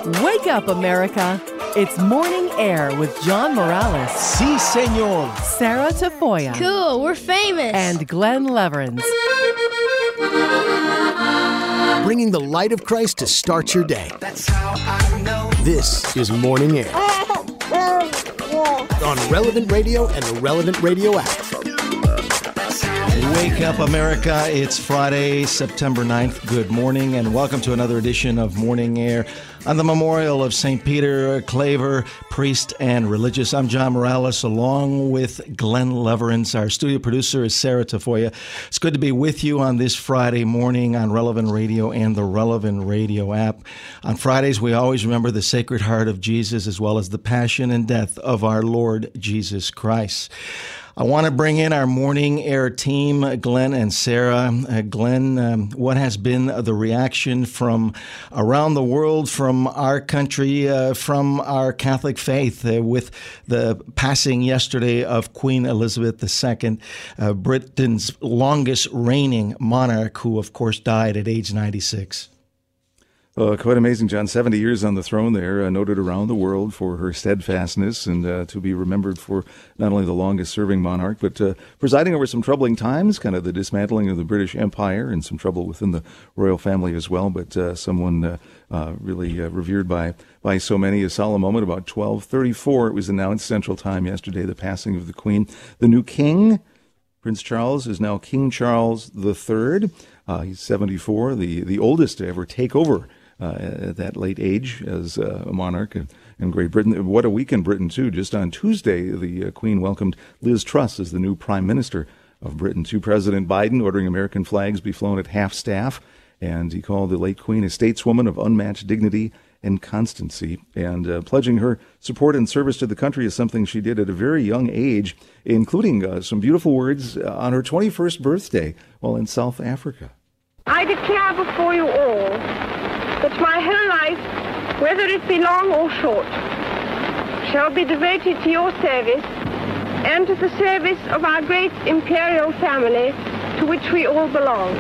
Wake up, America. It's Morning Air with John Morales. Si, senor. Sarah Tafoya. Cool, we're famous. And Glenn Leverins. Bringing the light of Christ to start your day. That's how I know. This is Morning Air. On Relevant Radio and the Relevant Radio app. Wake up, America. It's Friday, September 9th. Good morning, and welcome to another edition of Morning Air on the memorial of St. Peter Claver, priest and religious. I'm John Morales, along with Glenn Leverins. Our studio producer is Sarah Tafoya. It's good to be with you on this Friday morning on Relevant Radio and the Relevant Radio app. On Fridays, we always remember the Sacred Heart of Jesus, as well as the passion and death of our Lord Jesus Christ. I want to bring in our Morning Air team, Glenn and Sarah. Glenn, what has been the reaction from around the world, from our country, from our Catholic faith with the passing yesterday of Queen Elizabeth II, Britain's longest reigning monarch, who, of course, died at age 96? Quite amazing, John. 70 years on the throne there, noted around the world for her steadfastness and to be remembered for not only the longest-serving monarch, but presiding over some troubling times, kind of the dismantling of the British Empire and some trouble within the royal family as well, but someone really revered by so many. A solemn moment about 12:34. It was announced Central Time yesterday, the passing of the Queen. The new king, Prince Charles, is now King Charles III. He's 74, the oldest to ever take over at that late age as a monarch in Great Britain. What a week in Britain, too. Just on Tuesday, the Queen welcomed Liz Truss as the new Prime Minister of Britain, to President Biden ordering American flags be flown at half-staff, and he called the late Queen a stateswoman of unmatched dignity and constancy, and pledging her support and service to the country is something she did at a very young age, including some beautiful words on her 21st birthday while in South Africa. I declare before you all that my whole life, whether it be long or short, shall be devoted to your service and to the service of our great imperial family to which we all belong.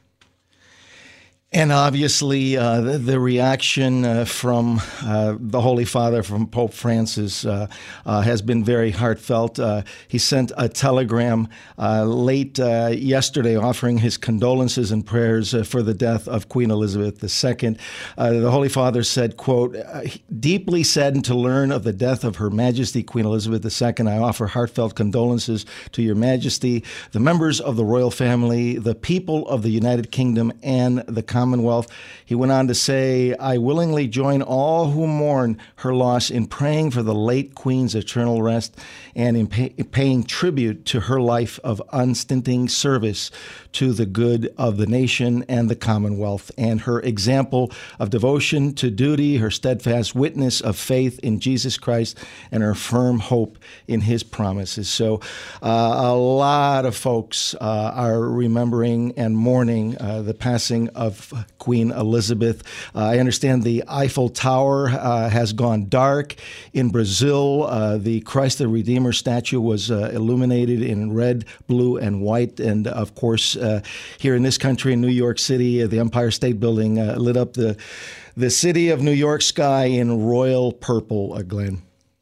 And obviously, the reaction from the Holy Father, from Pope Francis, has been very heartfelt. He sent a telegram late yesterday offering his condolences and prayers for the death of Queen Elizabeth II. The Holy Father said, quote, "Deeply saddened to learn of the death of Her Majesty Queen Elizabeth II, I offer heartfelt condolences to Your Majesty, the members of the royal family, the people of the United Kingdom, and the Commonwealth." He went on to say, "I willingly join all who mourn her loss in praying for the late Queen's eternal rest and in paying tribute to her life of unstinting service to the good of the nation and the Commonwealth, and her example of devotion to duty, her steadfast witness of faith in Jesus Christ, and her firm hope in His promises." So a lot of folks are remembering and mourning the passing of Queen Elizabeth. I understand the Eiffel Tower has gone dark. In Brazil, the Christ the Redeemer statue was illuminated in red, blue, and white. And of course, here in this country, in New York City, the Empire State Building lit up the city of New York sky in royal purple, Glenn.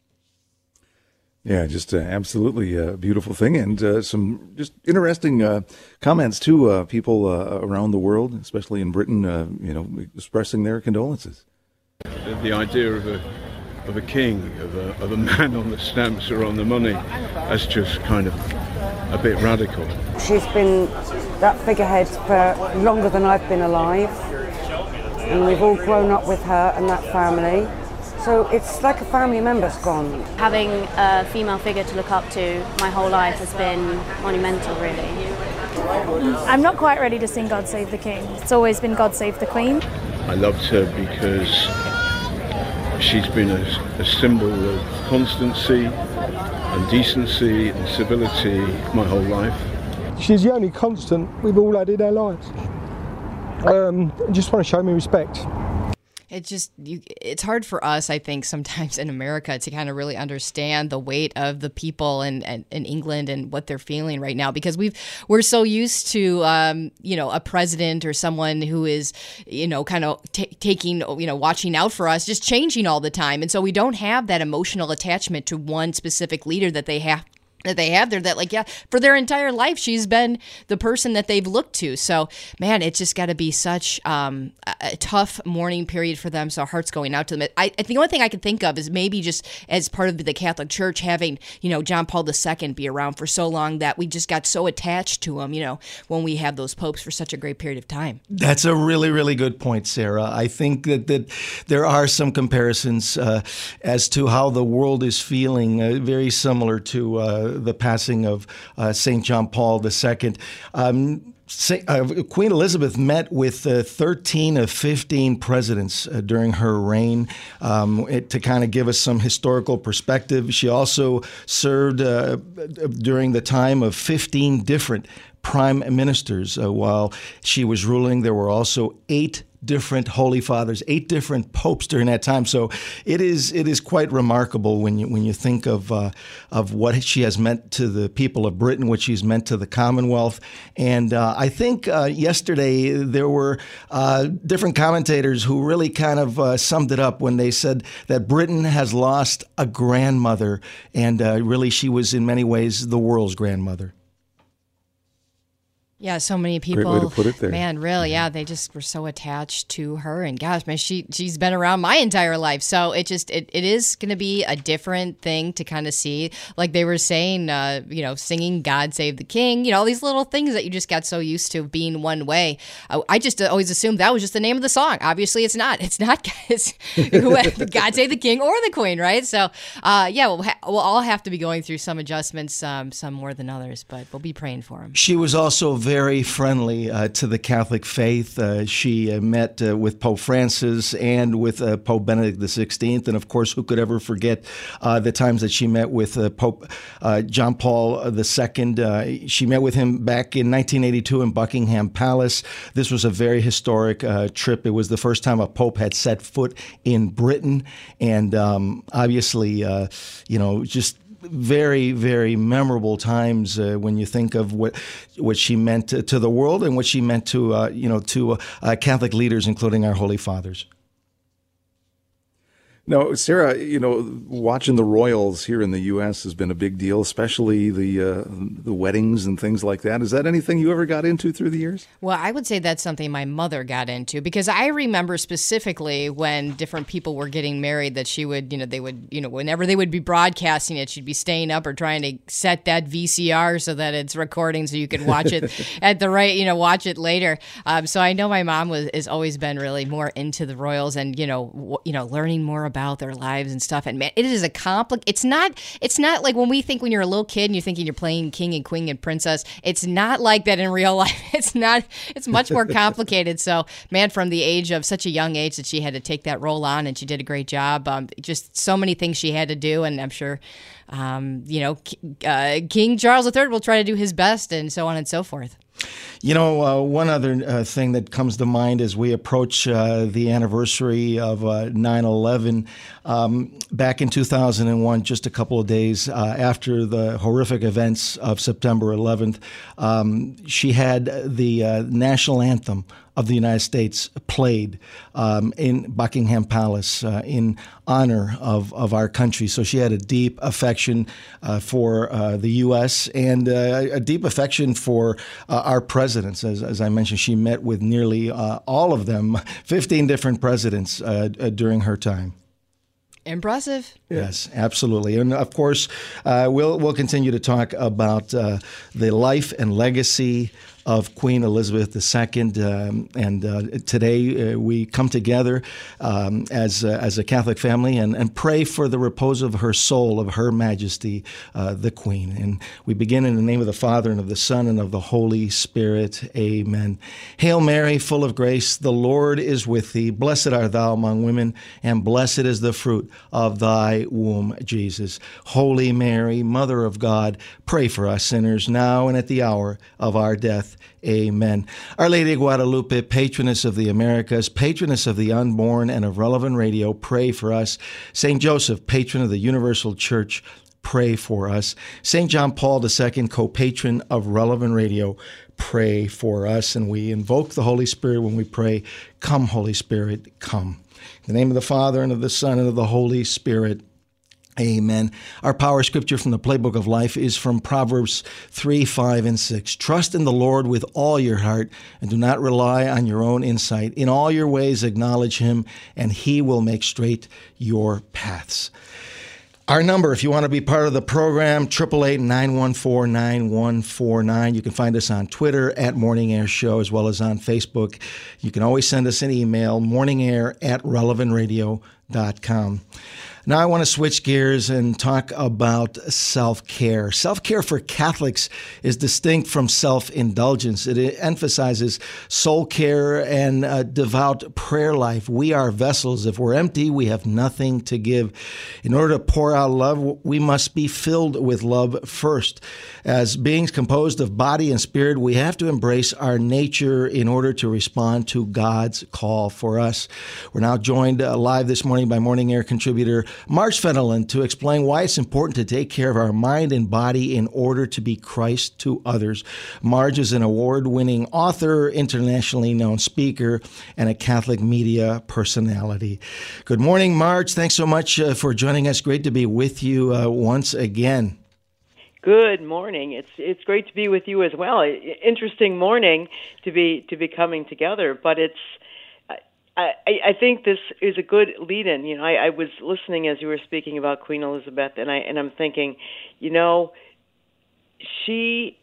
Yeah, just absolutely a beautiful thing, and some just interesting comments too. People around the world, especially in Britain, expressing their condolences. The idea of a king, of a man on the stamps or on the money, that's just kind of a bit radical. She's been that figurehead for longer than I've been alive, and we've all grown up with her and that family. So it's like a family member's gone. Having a female figure to look up to my whole life has been monumental, really. I'm not quite ready to sing God Save the King. It's always been God Save the Queen. I loved her because she's been a symbol of constancy and decency and civility my whole life. She's the only constant we've all had in our lives. Just want to show me respect. It's hard for us, I think, sometimes in America to kind of really understand the weight of the people in England and what they're feeling right now, because we're so used to, a president or someone who is, kind of taking, watching out for us, just changing all the time. And so we don't have that emotional attachment to one specific leader that they have there, that for their entire life, she's been the person that they've looked to. So, man, it's just got to be such a tough mourning period for them. So our heart's going out to them. I think the only thing I could think of is maybe just as part of the Catholic Church having, John Paul II be around for so long that we just got so attached to him, when we have those popes for such a great period of time. That's a really, really good point, Sarah. I think that there are some comparisons as to how the world is feeling, very similar to the passing of St. John Paul II. Queen Elizabeth met with 13 of 15 presidents during her reign. To kind of give us some historical perspective, she also served during the time of 15 different prime ministers. While she was ruling, there were also 8 different Holy Fathers, 8 different popes during that time. So it is quite remarkable when you think of what she has meant to the people of Britain, what she's meant to the Commonwealth. And I think yesterday there were different commentators who really kind of summed it up when they said that Britain has lost a grandmother, and really she was in many ways the world's grandmother. Yeah, so many people. Great way to put it there. Man, really, yeah, they just were so attached to her, and gosh, man, she's been around my entire life, so it is going to be a different thing to kind of see, like they were saying, singing "God Save the King," all these little things that you just got so used to being one way. I just always assumed that was just the name of the song. Obviously, it's not. It's not. It's "God Save the King" or the Queen, right? So, we'll all have to be going through some adjustments, some more than others, but we'll be praying for them. She was also very friendly to the Catholic faith. She met with Pope Francis and with Pope Benedict XVI. And of course, who could ever forget the times that she met with Pope John Paul II. She met with him back in 1982 in Buckingham Palace. This was a very historic trip. It was the first time a pope had set foot in Britain. And obviously, just very, very memorable times when you think of what she meant to the world and what she meant to Catholic leaders, including our Holy Fathers. Now, Sarah, watching the royals here in the U.S. has been a big deal, especially the weddings and things like that. Is that anything you ever got into through the years? Well, I would say that's something my mother got into, because I remember specifically when different people were getting married that she would, whenever they would be broadcasting it, she'd be staying up or trying to set that VCR so that it's recording so you could watch it at the right, watch it later. So I know my mom has always been really more into the royals and, learning more about their lives and stuff. And man, it is it's not like when you're a little kid and you're thinking you're playing king and queen and princess. It's not like that in real life. It's much more complicated. So man, from the age of such a young age that she had to take that role on, and she did a great job. Just so many things she had to do. And I'm sure, King Charles III will try to do his best, and so on and so forth. One other thing that comes to mind as we approach the anniversary of 9/11, back in 2001, just a couple of days after the horrific events of September 11th, she had the national anthem of the United States played in Buckingham Palace in honor of our country. So she had a deep affection for the U.S. and a deep affection for our presidents. As I mentioned, she met with nearly all of them, 15 different presidents during her time. Impressive. Yes, absolutely. And of course, we'll continue to talk about the life and legacy of Queen Elizabeth II. And today we come together as a Catholic family and pray for the repose of her soul, of Her Majesty, the Queen. And we begin in the name of the Father, and of the Son, and of the Holy Spirit. Amen. Hail Mary, full of grace, the Lord is with thee. Blessed art thou among women, and blessed is the fruit of thy womb, Jesus. Holy Mary, Mother of God, pray for us sinners, now and at the hour of our death. earth. Amen. Our Lady of Guadalupe, patroness of the Americas, patroness of the unborn and of Relevant Radio, pray for us. St. Joseph, patron of the Universal Church, pray for us. St. John Paul II, co-patron of Relevant Radio, pray for us. And we invoke the Holy Spirit when we pray, come, Holy Spirit, come. In the name of the Father, and of the Son, and of the Holy Spirit, amen. Our power scripture from the Playbook of Life is from Proverbs 3, 5, and 6. Trust in the Lord with all your heart, and do not rely on your own insight. In all your ways acknowledge him, and he will make straight your paths. Our number, if you want to be part of the program, 888-914-9149. You can find us on Twitter at Morning Air Show, as well as on Facebook. You can always send us an email, morningair@relevantradio.com. Now I want to switch gears and talk about self-care. Self-care for Catholics is distinct from self-indulgence. It emphasizes soul care and a devout prayer life. We are vessels. If we're empty, we have nothing to give. In order to pour out love, we must be filled with love first. As beings composed of body and spirit, we have to embrace our nature in order to respond to God's call for us. We're now joined live this morning by Morning Air contributor Marge Fenelon to explain why it's important to take care of our mind and body in order to be Christ to others. Marge is an award-winning author, internationally known speaker, and a Catholic media personality. Good morning, Marge. Thanks so much for joining us. Great to be with you once again. Good morning. It's great to be with you as well. Interesting morning to be coming together, but I think this is a good lead-in. You know, I was listening as you were speaking about Queen Elizabeth, and I'm thinking, you know, she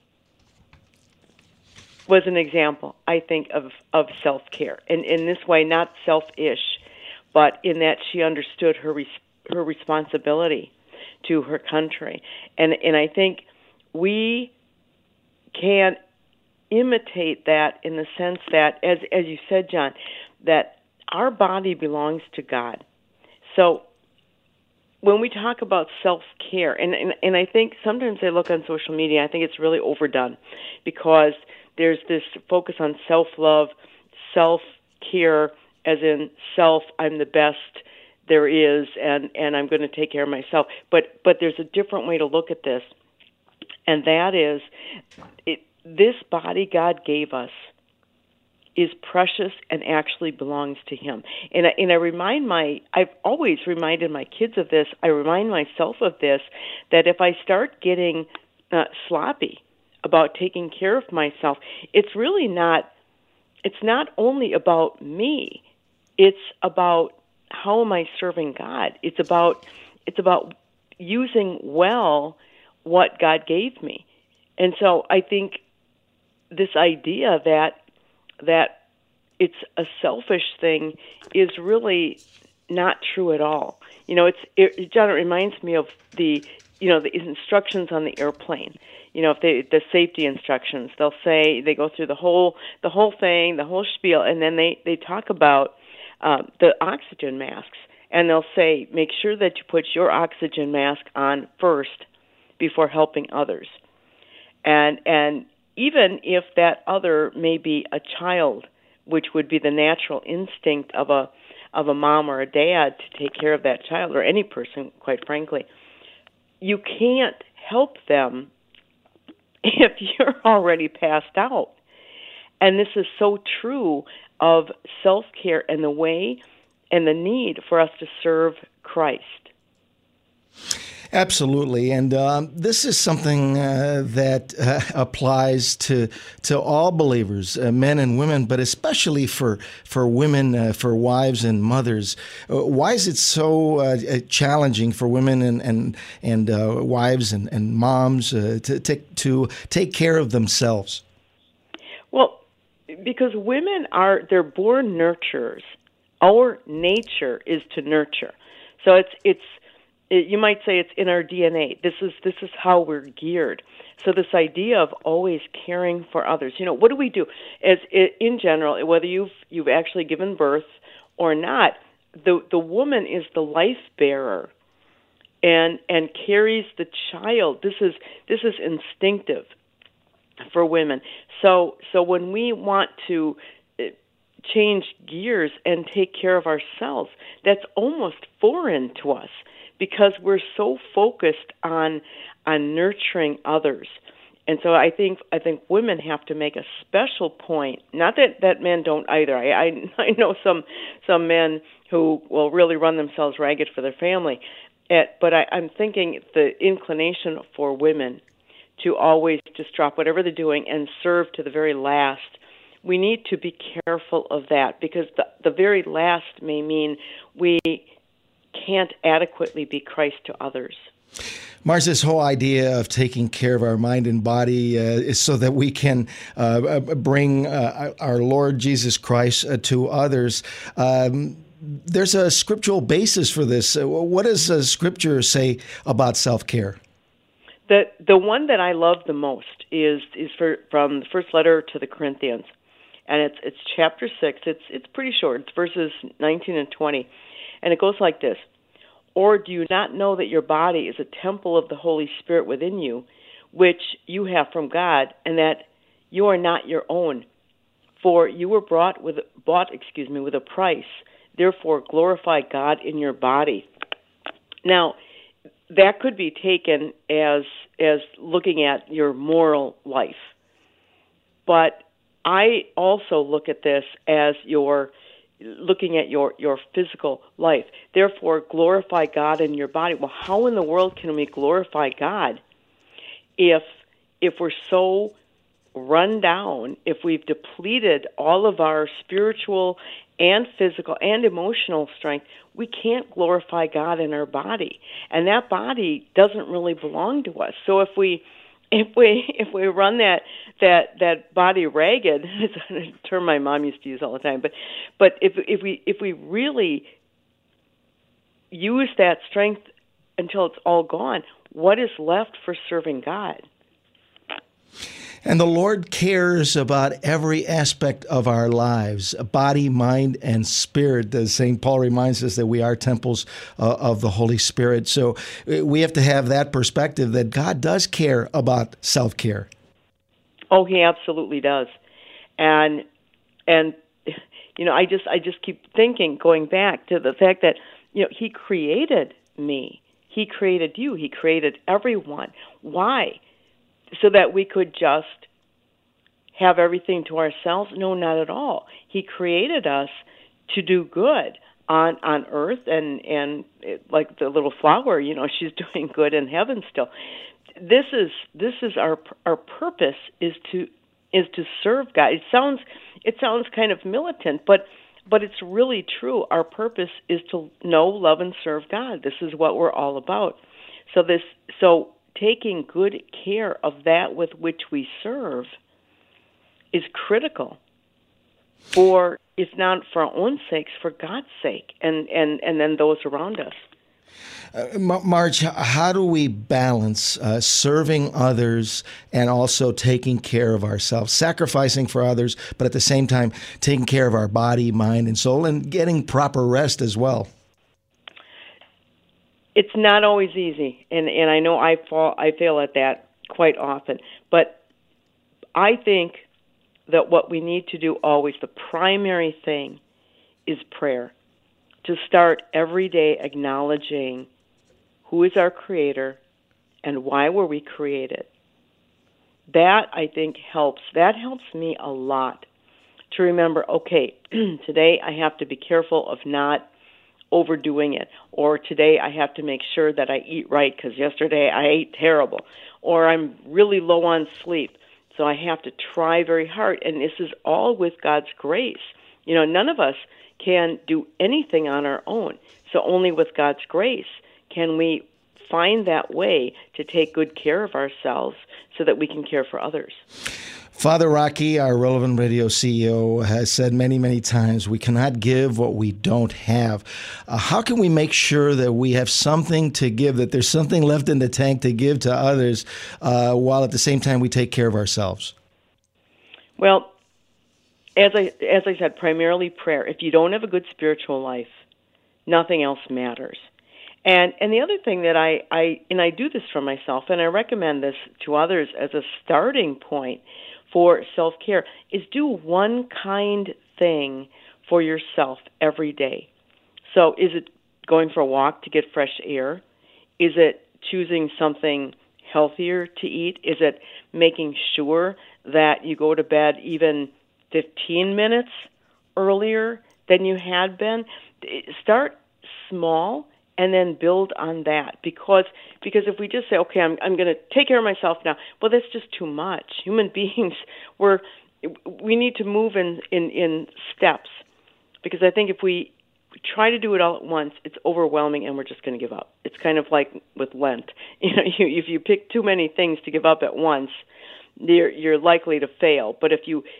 was an example, I think, of self-care, and in this way, not selfish, but in that she understood her responsibility to her country, and I think we can imitate that in the sense that, as you said, John, that our body belongs to God. So when we talk about self-care, and I think sometimes I look on social media, I think it's really overdone because there's this focus on self-love, self-care, as in self, I'm the best there is, and I'm going to take care of myself. But there's a different way to look at this, and that is this body God gave us is precious and actually belongs to him. And I've always reminded my kids of this, I remind myself of this, that if I start getting sloppy about taking care of myself, it's not only about me, it's about how am I serving God? It's about using well what God gave me. And so I think this idea that it's a selfish thing is really not true at all. You know, John, it reminds me of the instructions on the airplane. You know, if the safety instructions, they'll say, they go through the whole thing, the whole spiel, and then they talk about the oxygen masks, and they'll say, make sure that you put your oxygen mask on first before helping others. And even if that other may be a child, which would be the natural instinct of a mom or a dad to take care of that child, or any person, quite frankly, you can't help them if you're already passed out. And this is so true of self-care and the way and the need for us to serve Christ. Absolutely, and this is something that applies to all believers, men and women, but especially for women, for wives and mothers. Why is it so challenging for women and wives and moms to take care of themselves? Well, because women they're born nurturers. Our nature is to nurture, so you might say it's in our DNA. This is how we're geared. So this idea of always caring for others. You know, what do we do? In general, whether you've actually given birth or not, the woman is the life bearer and carries the child. This is instinctive. for women. So when we want to change gears and take care of ourselves, that's almost foreign to us because we're so focused on nurturing others. And so I think women have to make a special point. Not that men don't either. I know some men who will really run themselves ragged for their family. But I'm thinking the inclination for women to always just drop whatever they're doing and serve to the very last. We need to be careful of that because the very last may mean we can't adequately be Christ to others. Marge, this whole idea of taking care of our mind and body is so that we can bring our Lord Jesus Christ to others. There's a scriptural basis for this. What does Scripture say about self-care? The one that I love the most is from the first letter to the Corinthians, and it's chapter 6. It's pretty short. It's verses 19 and 20, and it goes like this. Or do you not know that your body is a temple of the Holy Spirit within you, which you have from God, and that you are not your own? For you were bought with a price. Therefore, glorify God in your body. Now, that could be taken as looking at your moral life, but I also look at this as looking at your physical life. Therefore, glorify God in your body. Well, how in the world can we glorify God if we're so run down, if we've depleted all of our spiritual and physical and emotional strength? We can't glorify God in our body, and that body doesn't really belong to us. So if we run that body ragged, it's a term my mom used to use all the time, but if we really use that strength until it's all gone, what is left for serving God? And the Lord cares about every aspect of our lives, body, mind, and spirit. As St. Paul reminds us that we are temples of the Holy Spirit. So we have to have that perspective that God does care about self-care. Oh, He absolutely does. And I just keep thinking, going back to the fact that He created me, He created you, He created everyone. Why? So that we could just have everything to ourselves? No, not at all. He created us to do good on earth, and like the little flower, she's doing good in heaven still. This is our purpose is to serve God. It sounds kind of militant, but it's really true. Our purpose is to know, love, and serve God. This is what we're all about. So taking good care of that with which we serve is critical, for if not for our own sakes, for God's sake, and then those around us. Marge, how do we balance serving others and also taking care of ourselves, sacrificing for others, but at the same time taking care of our body, mind, and soul, and getting proper rest as well? It's not always easy, and I know I fail at that quite often. But I think that what we need to do always, the primary thing, is prayer. To start every day acknowledging who is our Creator and why were we created. That, I think, helps. That helps me a lot to remember, okay, today I have to be careful of not overdoing it, or today I have to make sure that I eat right because yesterday I ate terrible, or I'm really low on sleep, so I have to try very hard. And this is all with God's grace. None of us can do anything on our own, so only with God's grace can we find that way to take good care of ourselves so that we can care for others. Father Rocky, our Relevant Radio CEO, has said many, many times, we cannot give what we don't have. How can we make sure that we have something to give, that there's something left in the tank to give to others, while at the same time we take care of ourselves? Well, as I said, primarily prayer. If you don't have a good spiritual life, nothing else matters. And the other thing that I do this for myself, and I recommend this to others as a starting point for self-care, is do one kind thing for yourself every day. So is it going for a walk to get fresh air? Is it choosing something healthier to eat? Is it making sure that you go to bed even 15 minutes earlier than you had been? Start small and then build on that, because if we just say, okay, I'm going to take care of myself now, well, that's just too much. Human beings, we need to move in steps, because I think if we try to do it all at once, it's overwhelming and we're just going to give up. It's kind of like with Lent. If you pick too many things to give up at once, you're likely to fail. But if you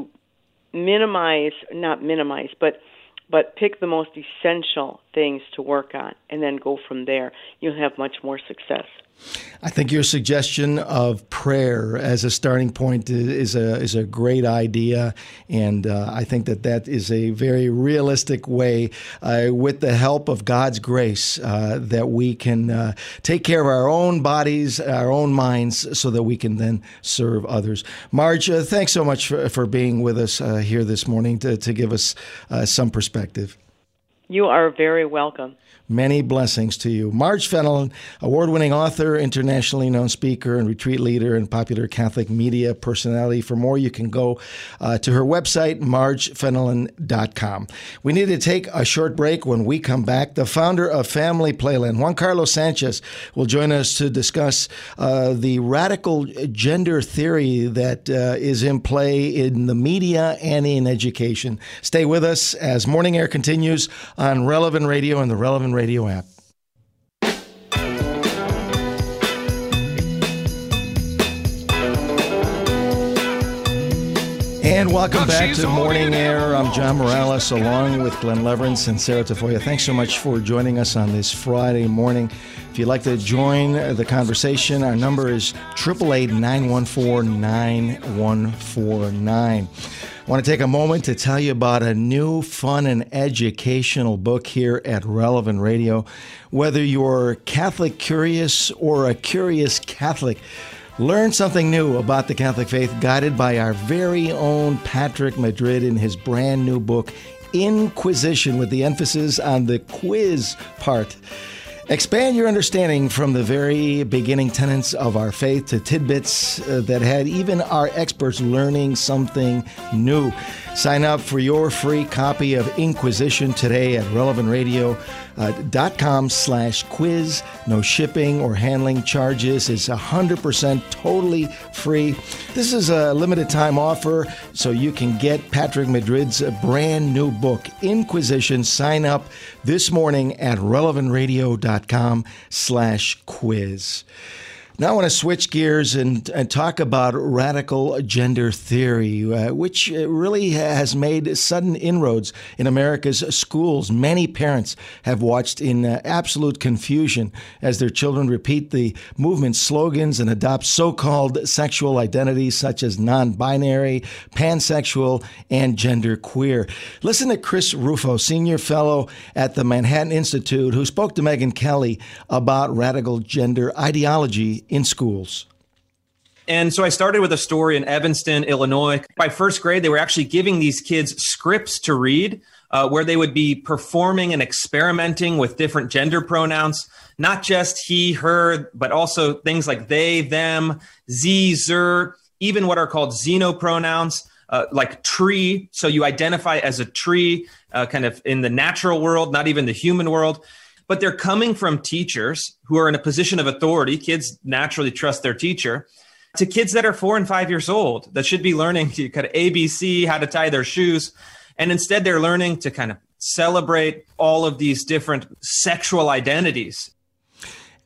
not minimize, but pick the most essential things to work on and then go from there, you'll have much more success. I think your suggestion of prayer as a starting point is a great idea, and I think that is a very realistic way, with the help of God's grace, that we can take care of our own bodies, our own minds, so that we can then serve others. Marge, thanks so much for being with us here this morning to give us some perspective. You are very welcome. Many blessings to you. Marge Fenelon, award-winning author, internationally known speaker and retreat leader, and popular Catholic media personality. For more, you can go to her website, margefenelon.com. We need to take a short break. When we come back, the founder of Family Playland, Juan Carlos Sanchez, will join us to discuss the radical gender theory that is in play in the media and in education. Stay with us as Morning Air continues on Relevant Radio and the Relevant Radio app. And welcome back to Morning Air. I'm John Morales, along with Glenn Leverance and Sarah Tafoya. Thanks so much for joining us on this Friday morning. If you'd like to join the conversation, our number is 888-914-9149. I want to take a moment to tell you about a new, fun, and educational book here at Relevant Radio. Whether you're Catholic curious or a curious Catholic, learn something new about the Catholic faith, guided by our very own Patrick Madrid in his brand new book, Inquisition, with the emphasis on the quiz part. Expand your understanding from the very beginning tenets of our faith to tidbits that had even our experts learning something new. Sign up for your free copy of Inquisition today at relevantradio.com/quiz. No shipping or handling charges. It's 100% totally free. This is a limited time offer, so you can get Patrick Madrid's brand new book, Inquisition. Sign up this morning at relevantradio.com/quiz. Now I want to switch gears and talk about radical gender theory, which really has made sudden inroads in America's schools. Many parents have watched in absolute confusion as their children repeat the movement's slogans and adopt so-called sexual identities such as non-binary, pansexual, and genderqueer. Listen to Chris Rufo, senior fellow at the Manhattan Institute, who spoke to Megyn Kelly about radical gender ideology in schools. And so I started with a story in Evanston, Illinois. By first grade, they were actually giving these kids scripts to read where they would be performing and experimenting with different gender pronouns, not just he, her, but also things like they, them, ze, zer, even what are called xenopronouns, like tree. So you identify as a tree, kind of in the natural world, not even the human world. But they're coming from teachers who are in a position of authority. Kids naturally trust their teacher, to kids that are 4 and 5 years old that should be learning to kind of ABC, how to tie their shoes. And instead they're learning to kind of celebrate all of these different sexual identities.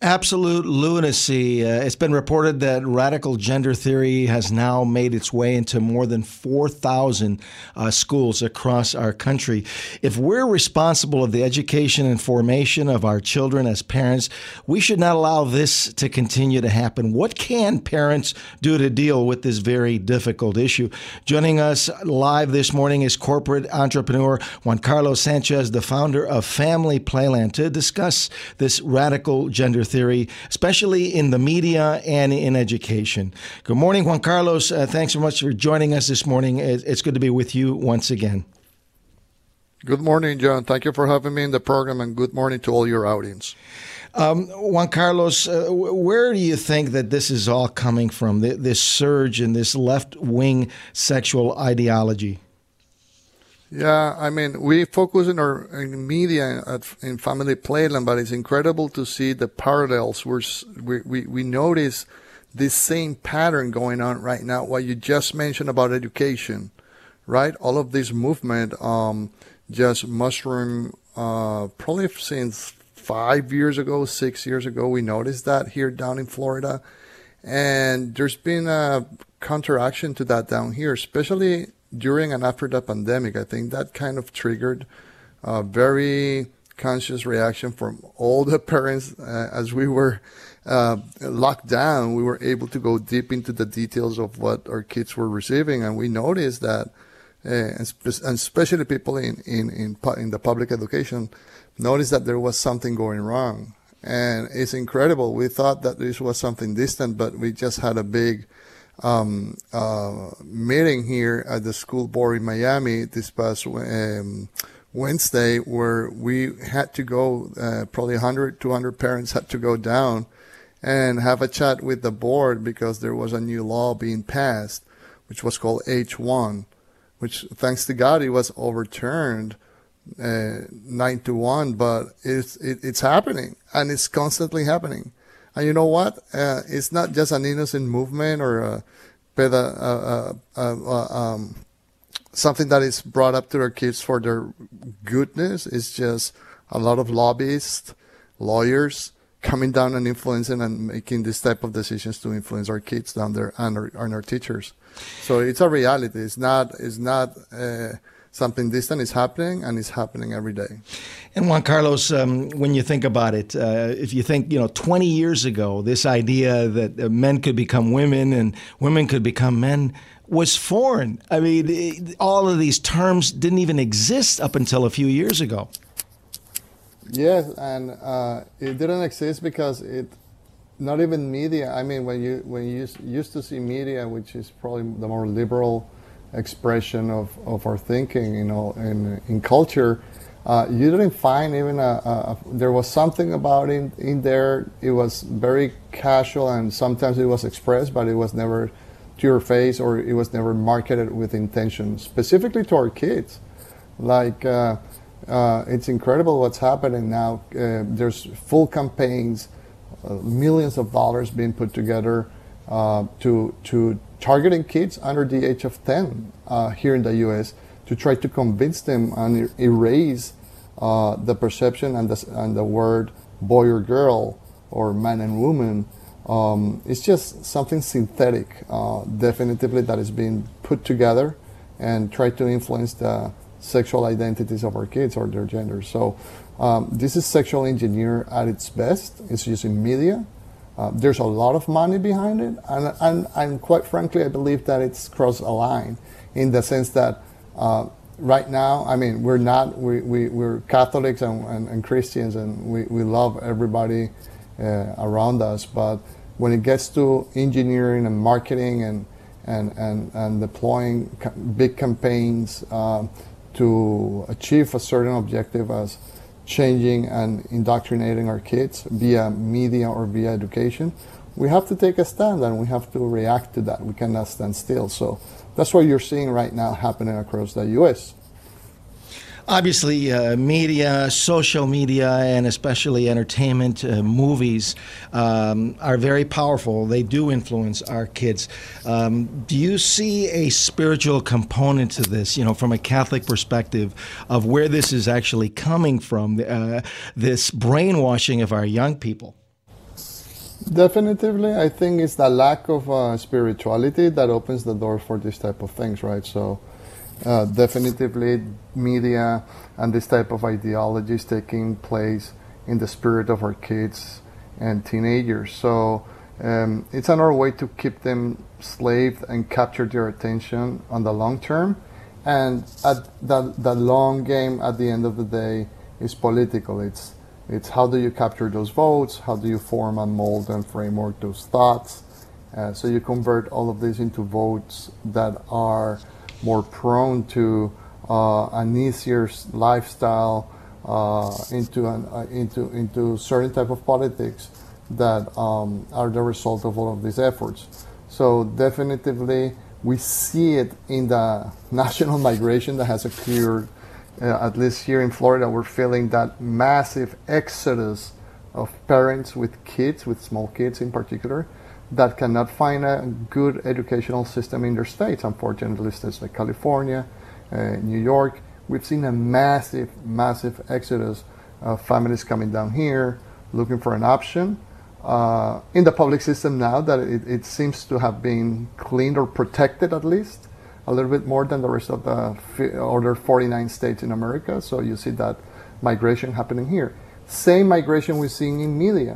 Absolute lunacy. It's been reported that radical gender theory has now made its way into more than 4,000 schools across our country. If we're responsible of the education and formation of our children as parents, we should not allow this to continue to happen. What can parents do to deal with this very difficult issue? Joining us live this morning is corporate entrepreneur Juan Carlos Sanchez, the founder of Family Playland, to discuss this radical gender theory, especially in the media and in education. Good morning, Juan Carlos. Thanks so much for joining us this morning. It's good to be with you once again. Good morning, John. Thank you for having me in the program, and good morning to all your audience. Juan Carlos, where do you think that this is all coming from, this surge in this left-wing sexual ideology? Yeah, I mean, we focus in media in Family Playland, but it's incredible to see the parallels. We notice this same pattern going on right now, what you just mentioned about education, right? All of this movement just mushroom probably since 5 years ago, 6 years ago. We noticed that here down in Florida. And there's been a counteraction to that down here, especially during and after the pandemic. I think that kind of triggered a very conscious reaction from all the parents. As we were locked down, we were able to go deep into the details of what our kids were receiving, and we noticed that, and especially people in the public education, noticed that there was something going wrong. And it's incredible. We thought that this was something distant, but we just had a big meeting here at the school board in Miami this past Wednesday, where we had to go, probably 100, 200 parents had to go down and have a chat with the board because there was a new law being passed, which was called H1, which, thanks to God, it was overturned 9-1, but it's happening, and it's constantly happening. And you know what? It's not just an innocent movement or something that is brought up to our kids for their goodness. It's just a lot of lobbyists, lawyers coming down and influencing and making this type of decisions to influence our kids down there and our teachers. So it's a reality. It's not something distant. Is happening, and it's happening every day. And Juan Carlos, when you think about it, if you think, 20 years ago, this idea that men could become women and women could become men was foreign. I mean, all of these terms didn't even exist up until a few years ago. Yes, and it didn't exist because not even media. I mean, when you used to see media, which is probably the more liberal expression of our thinking, in culture, you didn't find even there was something about it in there. It was very casual, and sometimes it was expressed, but it was never to your face, or it was never marketed with intention, specifically to our kids. Like, it's incredible what's happening now. There's full campaigns, millions of dollars being put together to targeting kids under the age of 10 here in the U.S. to try to convince them and erase the perception and the word boy or girl or man and woman. It's just something synthetic, definitively, that is being put together and try to influence the sexual identities of our kids or their genders. So this is sexual engineer at its best. It's using media. There's a lot of money behind it, and quite frankly, I believe that it's crossed a line in the sense that right now, I mean, we're Catholics and Christians, and we love everybody around us, but when it gets to engineering and marketing and deploying big campaigns to achieve a certain objective as changing and indoctrinating our kids via media or via education, we have to take a stand and we have to react to that. We cannot stand still. So that's what you're seeing right now happening across the U.S. Obviously, media, social media, and especially entertainment, movies are very powerful. They do influence our kids. Do you see a spiritual component to this, from a Catholic perspective, of where this is actually coming from, this brainwashing of our young people? Definitively, I think it's the lack of spirituality that opens the door for this type of things, right? So definitively media and this type of ideology is taking place in the spirit of our kids and teenagers. So it's another way to keep them slaved and capture their attention on the long term. And at the long game at the end of the day is political. It's how do you capture those votes? How do you form and mold and framework those thoughts? So you convert all of this into votes that are more prone to an easier lifestyle, into certain type of politics that are the result of all of these efforts. So definitively, we see it in the national migration that has occurred. At least here in Florida, we're feeling that massive exodus of parents with kids, with small kids in particular, that cannot find a good educational system in their states. Unfortunately, states like California, New York, we've seen a massive exodus of families coming down here looking for an option. In the public system now that it seems to have been cleaned or protected at least a little bit more than the rest of the other 49 states in America. So you see that migration happening here. Same migration we're seeing in media.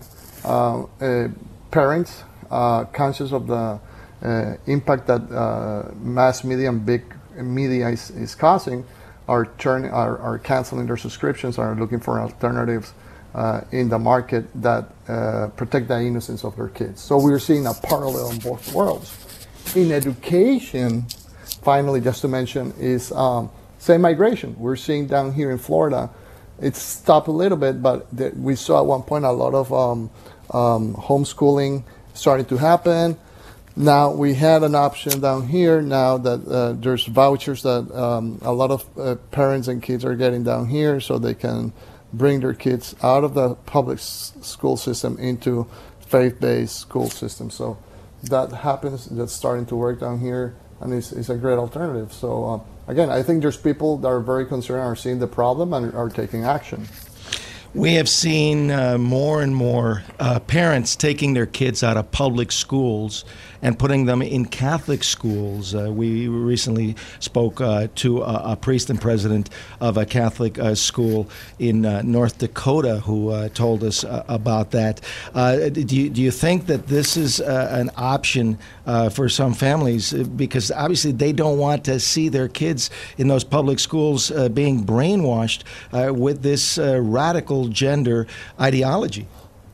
Parents conscious of the impact that mass media and big media is causing are canceling their subscriptions, are looking for alternatives in the market that protect the innocence of their kids. So we're seeing a parallel in both worlds. In education, finally, just to mention, is same migration. We're seeing down here in Florida, it's stopped a little bit, but we saw at one point a lot of homeschooling starting to happen. Now we had an option down here now that there's vouchers that a lot of parents and kids are getting down here so they can bring their kids out of the public school system into faith-based school system. So that happens, that's starting to work down here, and it's a great alternative. So again, I think there's people that are very concerned, are seeing the problem and are taking action. We have seen more and more parents taking their kids out of public schools and putting them in Catholic schools. We recently spoke to a priest and president of a Catholic school in North Dakota who told us about that. Do you think that this is an option for some families? Because obviously they don't want to see their kids in those public schools being brainwashed with this radical gender ideology.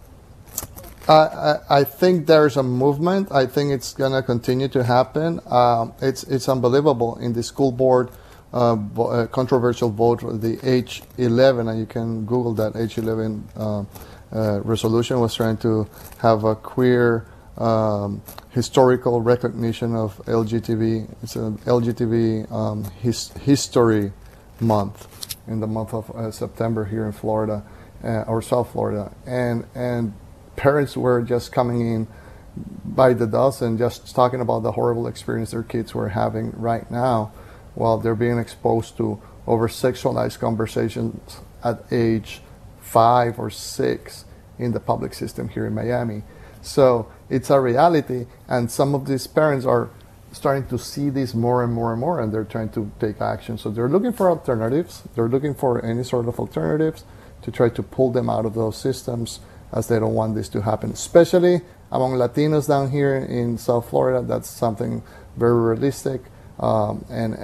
I think there's a movement. I think it's going to continue to happen. It's unbelievable. In the school board controversial vote, the H11, and you can Google that, H11 resolution was trying to have a queer historical recognition of LGTB. It's an LGTB history month in the month of September here in Florida, or South Florida. And parents were just coming in by the dozen, just talking about the horrible experience their kids were having right now while they're being exposed to over-sexualized conversations at age 5 or 6 in the public system here in Miami. So it's a reality, and some of these parents are starting to see this more and more and more, and they're trying to take action. So they're looking for alternatives. They're looking for any sort of alternatives to try to pull them out of those systems, as they don't want this to happen, especially among Latinos down here in South Florida. That's something very realistic, and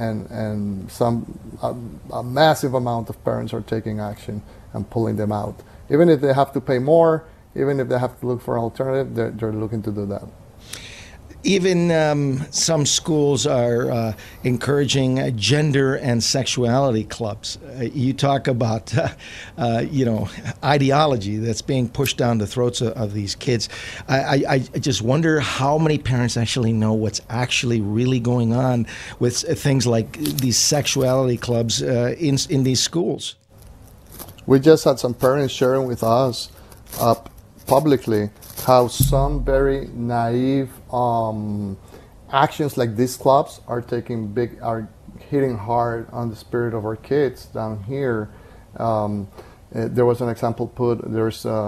a massive amount of parents are taking action and pulling them out. Even if they have to pay more, even if they have to look for an alternative, they're looking to do that. Even some schools are encouraging gender and sexuality clubs. You talk about, ideology that's being pushed down the throats of these kids. I just wonder how many parents actually know what's actually really going on with things like these sexuality clubs in these schools. We just had some parents sharing with us publicly how some very naive actions like these clubs are hitting hard on the spirit of our kids down here. There was an example put. There's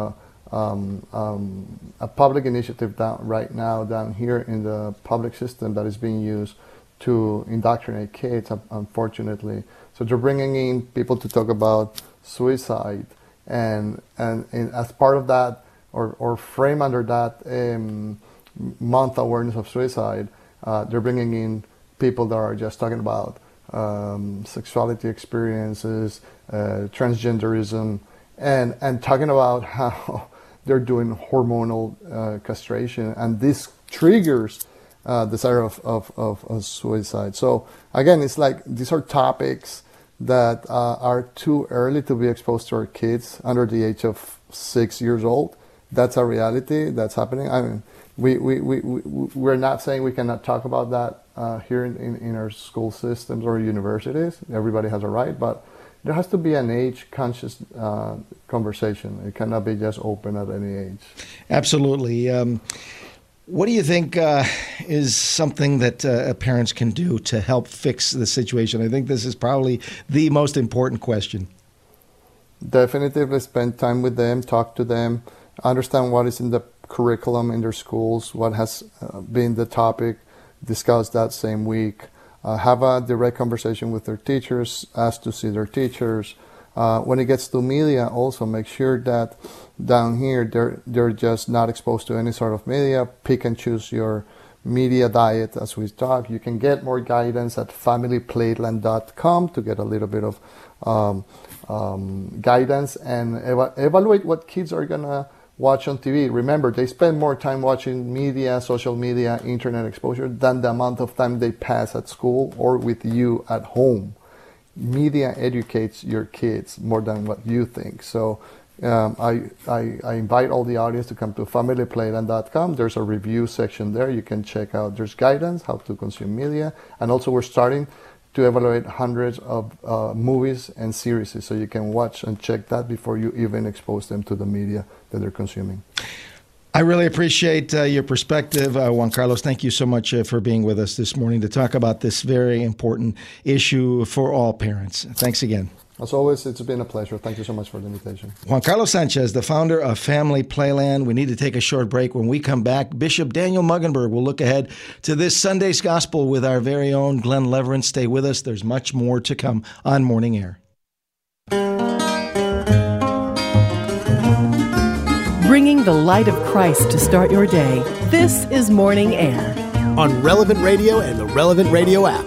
a public initiative right now down here in the public system that is being used to indoctrinate kids, unfortunately. So they're bringing in people to talk about suicide, and as part of that, or frame under that month awareness of suicide, they're bringing in people that are just talking about sexuality experiences, transgenderism, and talking about how they're doing hormonal castration, and this triggers desire of suicide. So again, it's like these are topics that are too early to be exposed to our kids under the age of 6 years old. That's a reality that's happening. I mean, we're not saying we cannot talk about that here in our school systems or universities. Everybody has a right, but there has to be an age-conscious conversation. It cannot be just open at any age. Absolutely. What do you think is something that parents can do to help fix the situation? I think this is probably the most important question. Definitely spend time with them, talk to them, understand what is in the curriculum in their schools, what has been the topic discussed that same week. Have a direct conversation with their teachers, ask to see their teachers. When it gets to media, also make sure that down here they're just not exposed to any sort of media. Pick and choose your media diet as we talk. You can get more guidance at familyplayland.com to get a little bit of guidance and evaluate what kids are going to watch on TV. Remember, they spend more time watching media, social media, internet exposure than the amount of time they pass at school or with you at home. Media educates your kids more than what you think. So I invite all the audience to come to familyplayland.com. There's a review section there. You can check out. There's guidance, how to consume media. And also we're starting to evaluate hundreds of movies and series. So you can watch and check that before you even expose them to the media that they're consuming. I really appreciate your perspective, Juan Carlos. Thank you so much for being with us this morning to talk about this very important issue for all parents. Thanks again. As always, it's been a pleasure. Thank you so much for the invitation. Juan Carlos Sanchez, the founder of Family Playland. We need to take a short break. When we come back, Bishop Daniel Muggenberg will look ahead to this Sunday's Gospel with our very own Glenn Leverance. Stay with us. There's much more to come on Morning Air. Bringing the light of Christ to start your day. This is Morning Air. On Relevant Radio and the Relevant Radio app.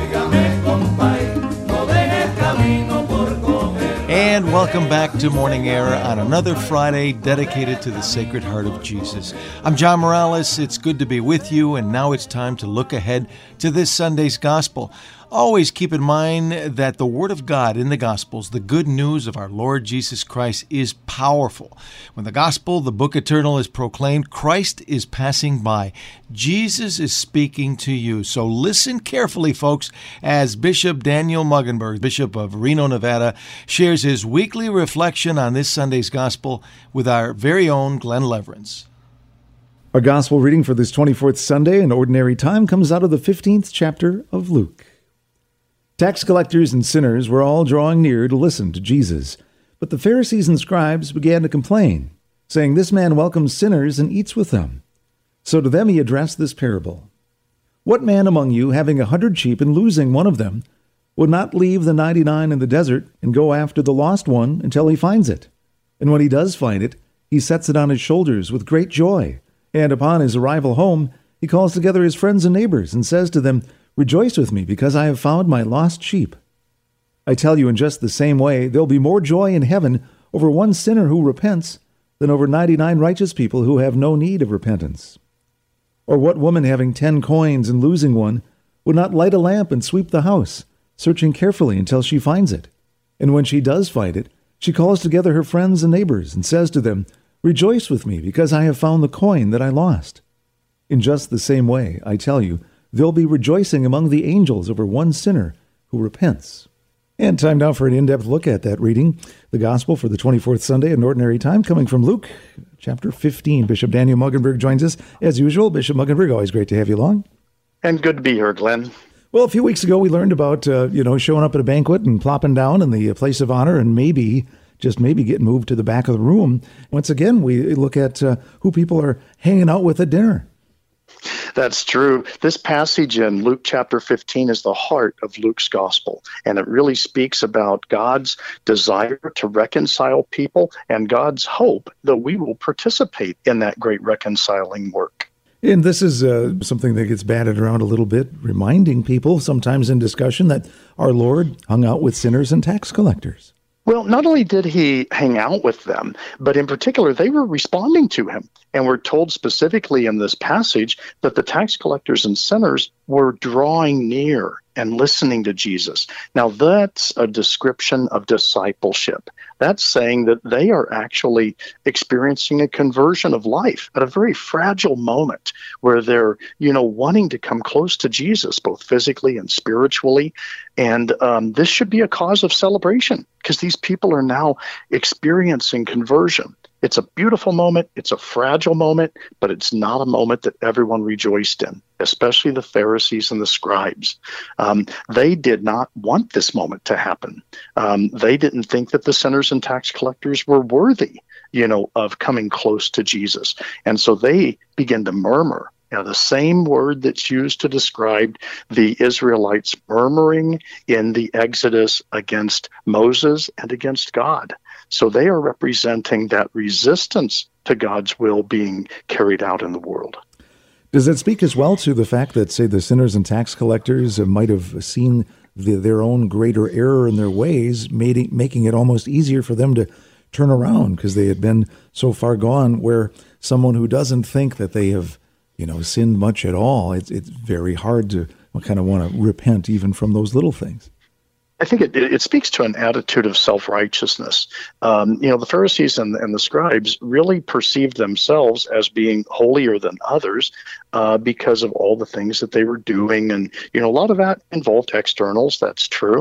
And welcome back to Morning Air on another Friday dedicated to the Sacred Heart of Jesus. I'm John Morales. It's good to be with you, and now it's time to look ahead to this Sunday's Gospel. Always keep in mind that the Word of God in the Gospels, the good news of our Lord Jesus Christ, is powerful. When the Gospel, the Book Eternal, is proclaimed, Christ is passing by. Jesus is speaking to you. So listen carefully, folks, as Bishop Daniel Muggenberg, Bishop of Reno, Nevada, shares his weekly reflection on this Sunday's Gospel with our very own Glenn Leverance. Our Gospel reading for this 24th Sunday in Ordinary Time comes out of the 15th chapter of Luke. Tax collectors and sinners were all drawing near to listen to Jesus. But the Pharisees and scribes began to complain, saying, "This man welcomes sinners and eats with them." So to them he addressed this parable. "What man among you, having 100 sheep and losing one of them, would not leave the 99 in the desert and go after the lost one until he finds it? And when he does find it, he sets it on his shoulders with great joy. And upon his arrival home, he calls together his friends and neighbors and says to them, 'Rejoice with me, because I have found my lost sheep.' I tell you, in just the same way, there'll be more joy in heaven over one sinner who repents than over 99 righteous people who have no need of repentance. Or what woman, having 10 coins and losing one, would not light a lamp and sweep the house, searching carefully until she finds it? And when she does find it, she calls together her friends and neighbors and says to them, 'Rejoice with me, because I have found the coin that I lost.' In just the same way, I tell you, there'll be rejoicing among the angels over one sinner who repents." And time now for an in-depth look at that reading, the Gospel for the 24th Sunday in Ordinary Time, coming from Luke, chapter 15. Bishop Daniel Muggenberg joins us, as usual. Bishop Muggenberg, always great to have you along. And good to be here, Glenn. Well, a few weeks ago we learned about, showing up at a banquet and plopping down in the place of honor and maybe just maybe get moved to the back of the room. Once again, we look at who people are hanging out with at dinner. That's true. This passage in Luke chapter 15 is the heart of Luke's gospel, and it really speaks about God's desire to reconcile people and God's hope that we will participate in that great reconciling work. And this is something that gets batted around a little bit, reminding people sometimes in discussion that our Lord hung out with sinners and tax collectors. Well, not only did he hang out with them, but in particular, they were responding to him. And we're told specifically in this passage that the tax collectors and sinners were drawing near and listening to Jesus. Now, that's a description of discipleship. That's saying that they are actually experiencing a conversion of life at a very fragile moment where they're, wanting to come close to Jesus, both physically and spiritually. And this should be a cause of celebration because these people are now experiencing conversion. It's a beautiful moment. It's a fragile moment, but it's not a moment that everyone rejoiced in, especially the Pharisees and the scribes. They did not want this moment to happen. They didn't think that the sinners and tax collectors were worthy, of coming close to Jesus. And so they began to murmur. The same word that's used to describe the Israelites murmuring in the Exodus against Moses and against God. So they are representing that resistance to God's will being carried out in the world. Does that speak as well to the fact that, say, the sinners and tax collectors might have seen their own greater error in their ways, making it almost easier for them to turn around because they had been so far gone, where someone who doesn't think that they have sinned much at all, it's very hard to kind of want to repent even from those little things. I think it speaks to an attitude of self-righteousness. The Pharisees and the scribes really perceived themselves as being holier than others because of all the things that they were doing. And, a lot of that involved externals, that's true.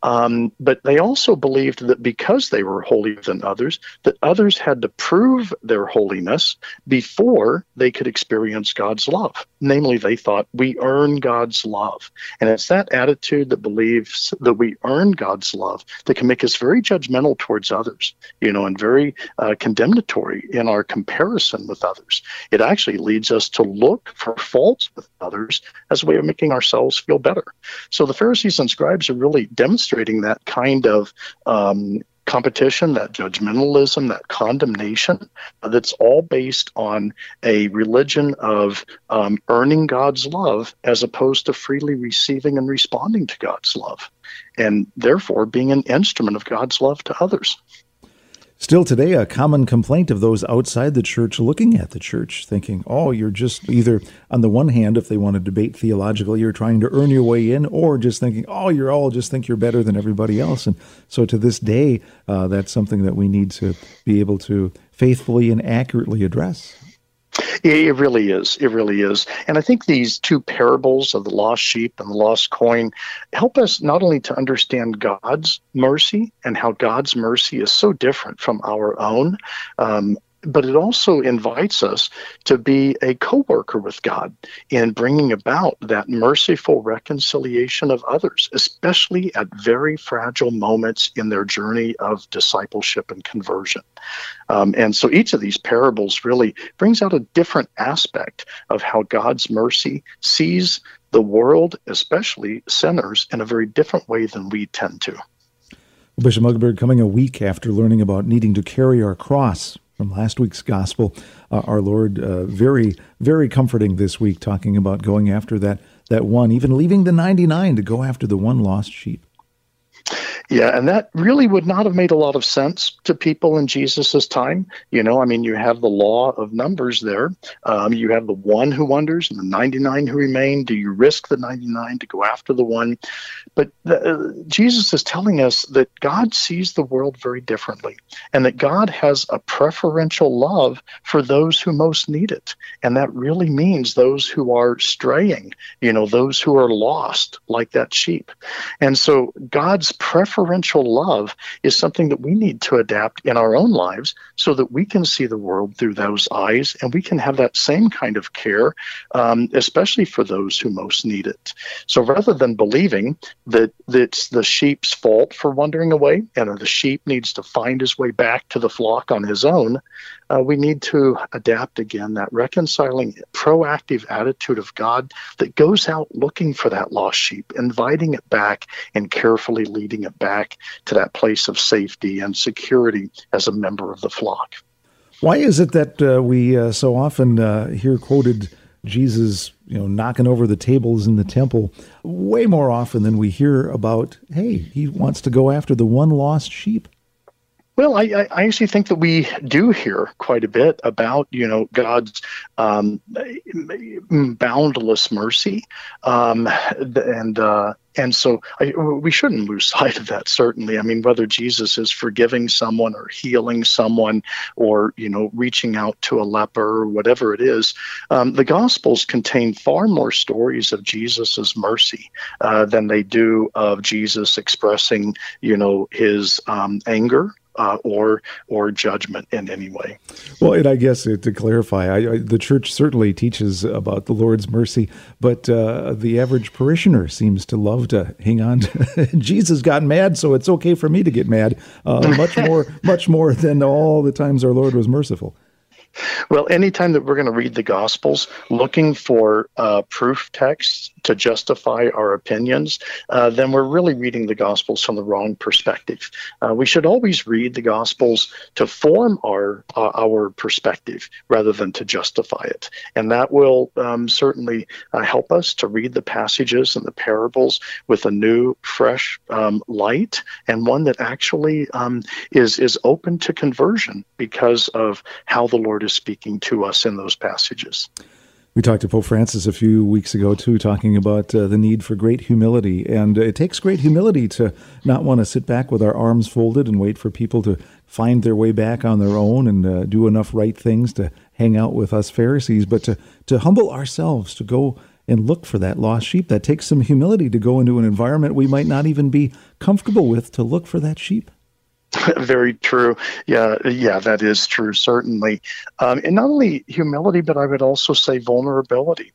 But they also believed that because they were holier than others, that others had to prove their holiness before they could experience God's love. Namely, they thought we earn God's love. And it's that attitude that believes that we earn God's love that can make us very judgmental towards others, and very condemnatory in our comparison with others. It actually leads us to look for faults with others as a way of making ourselves feel better. So the Pharisees and scribes are really demonstrating that kind of competition, that judgmentalism, that condemnation, that's all based on a religion of earning God's love as opposed to freely receiving and responding to God's love, and therefore being an instrument of God's love to others. Still today, a common complaint of those outside the church looking at the church, thinking, you're just either, on the one hand, if they want to debate theologically, you're trying to earn your way in, or just thinking, you're all just think you're better than everybody else. And so to this day, that's something that we need to be able to faithfully and accurately address. It really is. It really is. And I think these two parables of the lost sheep and the lost coin help us not only to understand God's mercy and how God's mercy is so different from our own, but it also invites us to be a co-worker with God in bringing about that merciful reconciliation of others, especially at very fragile moments in their journey of discipleship and conversion. And so each of these parables really brings out a different aspect of how God's mercy sees the world, especially sinners, in a very different way than we tend to. Bishop Muggeberg, coming a week after learning about needing to carry our cross from last week's gospel, our Lord, very, very comforting this week, talking about going after that one, even leaving the 99 to go after the one lost sheep. Yeah, and that really would not have made a lot of sense to people in Jesus's time. You have the law of numbers there. You have the one who wanders and the 99 who remain. Do you risk the 99 to go after the one? But Jesus is telling us that God sees the world very differently, and that God has a preferential love for those who most need it. And that really means those who are straying, those who are lost, like that sheep. And so God's preferential referential love is something that we need to adapt in our own lives so that we can see the world through those eyes, and we can have that same kind of care, especially for those who most need it. So rather than believing that it's the sheep's fault for wandering away and the sheep needs to find his way back to the flock on his own, we need to adapt again that reconciling, proactive attitude of God that goes out looking for that lost sheep, inviting it back and carefully leading it back to that place of safety and security as a member of the flock. Why is it that we so often hear quoted Jesus, knocking over the tables in the temple way more often than we hear about, hey, he wants to go after the one lost sheep? Well, I actually think that we do hear quite a bit about, God's boundless mercy, and so we shouldn't lose sight of that, certainly. I mean, whether Jesus is forgiving someone or healing someone or, reaching out to a leper or whatever it is, the Gospels contain far more stories of Jesus's mercy than they do of Jesus expressing, his anger. Or judgment in any way. Well, and I guess to clarify, the church certainly teaches about the Lord's mercy, but the average parishioner seems to love to hang on to Jesus got mad, so it's okay for me to get mad. Much more than all the times our Lord was merciful. Well, anytime that we're going to read the Gospels looking for proof texts to justify our opinions, then we're really reading the Gospels from the wrong perspective. We should always read the Gospels to form our perspective rather than to justify it. And that will certainly help us to read the passages and the parables with a new, fresh light, and one that actually is open to conversion because of how the Lord is speaking to us in those passages. We talked to Pope Francis a few weeks ago, too, talking about the need for great humility. And it takes great humility to not want to sit back with our arms folded and wait for people to find their way back on their own and do enough right things to hang out with us Pharisees, but to humble ourselves, to go and look for that lost sheep. That takes some humility to go into an environment we might not even be comfortable with to look for that sheep. Very true. Yeah, that is true, certainly. And not only humility, but I would also say vulnerability.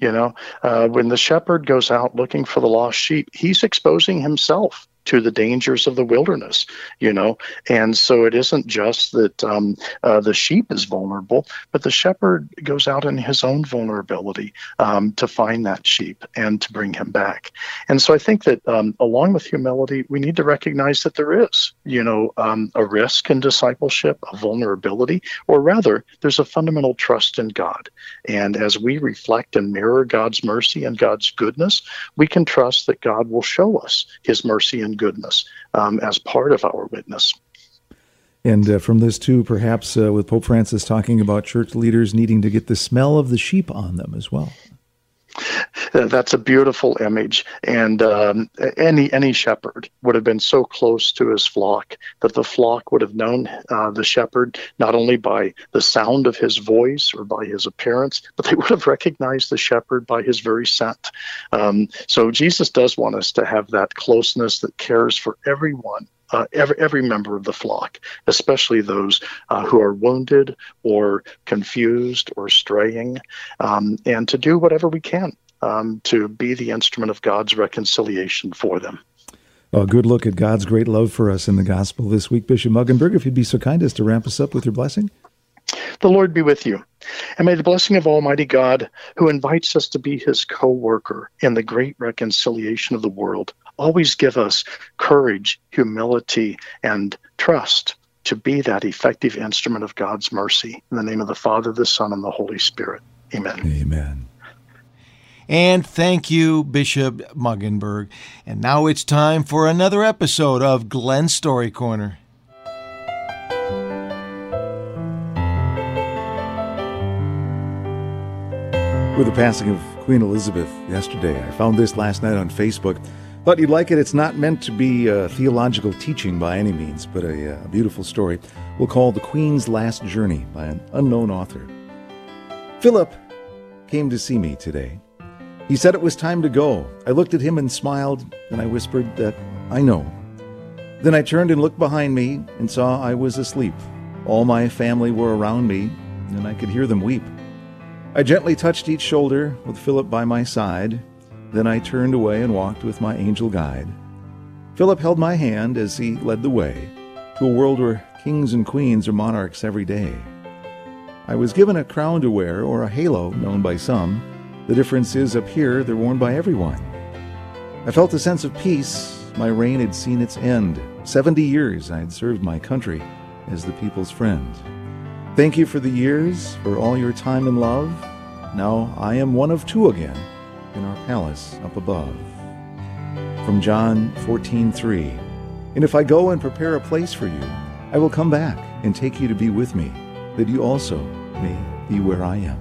When the shepherd goes out looking for the lost sheep, he's exposing himself to the dangers of the wilderness, and so it isn't just that the sheep is vulnerable, but the shepherd goes out in his own vulnerability to find that sheep and to bring him back. And so I think that along with humility, we need to recognize that there is, a risk in discipleship, a vulnerability, or rather, there's a fundamental trust in God. And as we reflect and mirror God's mercy and God's goodness, we can trust that God will show us his mercy and goodness as part of our witness. And from this too, perhaps with Pope Francis talking about church leaders needing to get the smell of the sheep on them as well. That's a beautiful image, and any shepherd would have been so close to his flock that the flock would have known the shepherd not only by the sound of his voice or by his appearance, but they would have recognized the shepherd by his very scent. So Jesus does want us to have that closeness that cares for everyone. Every member of the flock, especially those who are wounded or confused or straying, and to do whatever we can to be the instrument of God's reconciliation for them. A good look at God's great love for us in the gospel this week. Bishop Muggenberg, if you'd be so kind as to wrap us up with your blessing. The Lord be with you. And may the blessing of Almighty God, who invites us to be his co-worker in the great reconciliation of the world, always give us courage, humility, and trust to be that effective instrument of God's mercy. In the name of the Father, the Son, and the Holy Spirit. Amen. Amen. And thank you, Bishop Muggenberg. And now it's time for another episode of Glenn's Story Corner. With the passing of Queen Elizabeth yesterday, I found this last night on Facebook. Thought you'd like it. It's not meant to be a theological teaching by any means, but a beautiful story we'll call The Queen's Last Journey by an unknown author. Philip came to see me today. He said it was time to go. I looked at him and smiled, and I whispered that I know. Then I turned and looked behind me and saw I was asleep. All my family were around me, and I could hear them weep. I gently touched each shoulder with Philip by my side. Then I turned away and walked with my angel guide. Philip held my hand as he led the way to a world where kings and queens are monarchs every day. I was given a crown to wear, or a halo known by some. The difference is up here they're worn by everyone. I felt a sense of peace. My reign had seen its end. 70 years I had served my country as the people's friend. Thank you for the years, for all your time and love. Now I am one of two again in our palace up above. From John 14:3. And if I go and prepare a place for you, I will come back and take you to be with me, that you also may be where I am.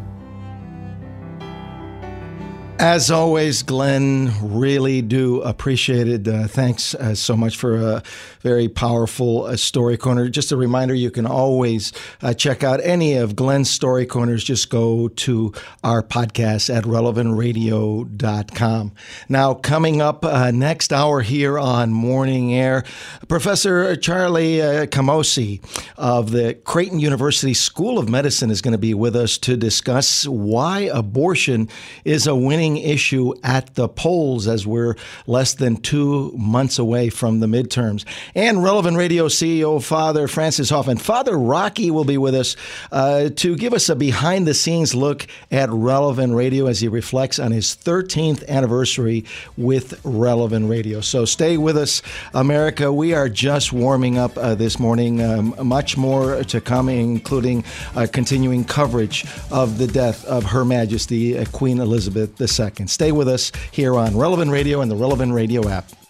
As always, Glenn, really do appreciate it. Thanks so much for a very powerful Story Corner. Just a reminder, you can always check out any of Glenn's Story Corners. Just go to our podcast at relevantradio.com. Now, coming up next hour here on Morning Air, Professor Charlie Camosy of the Creighton University School of Medicine is going to be with us to discuss why abortion is a winning issue at the polls as we're less than 2 months away from the midterms. And Relevant Radio CEO Father Francis Hoffman, Father Rocky, will be with us to give us a behind-the-scenes look at Relevant Radio as he reflects on his 13th anniversary with Relevant Radio. So stay with us, America. We are just warming up this morning. Much more to come, including continuing coverage of the death of Her Majesty Queen Elizabeth II. Stay with us here on Relevant Radio and the Relevant Radio app.